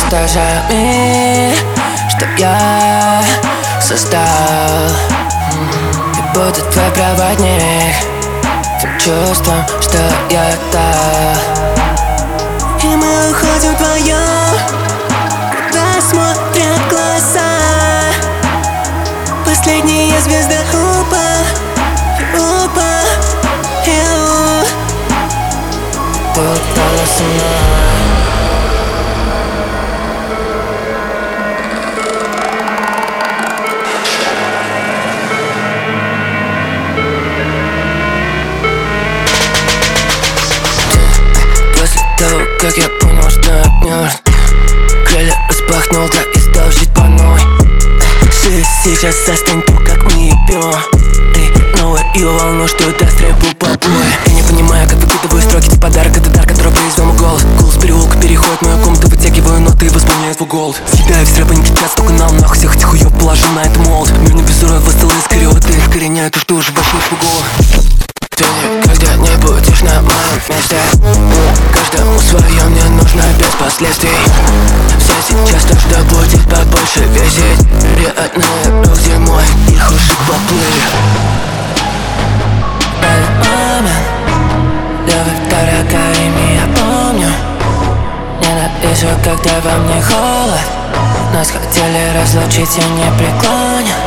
этажами, чтоб я создал. И буду твой проводник тем чувством, что я дал. И мы уходим вдвоем, куда смотрят глаза. Последняя звезда попала со мной. После того, как я понял, что я мертв, крылья распахнул, да и стал жить по новой. Жизнь сейчас застынь, то как мы ебем. Ты новую волну, что даст рэпу побои. Я не понимаю, как выкидываю строки, ты подарок, это дар, который произвел мой голос. Голос переулка переходит в мою комнату, вытягиваю ноты и восполняю свой голод. Съедаю все рэпы, не кричат, только нам нахуй всех этих хуёв положу на это молот. Мир не безуровый, восстал из кариоты, вкореняю то, что уже вошло в голову. Ты никогда не будешь на моем месте. Каждому свое, мне нужно без последствий. Все сейчас то, что будет побольше весить. Реальные люди мой, их уши поплыли. Этот момент, любовь дорогая, ими я помню. Ненавижу, когда во мне холод. Нас хотели разлучить, я не преклонен.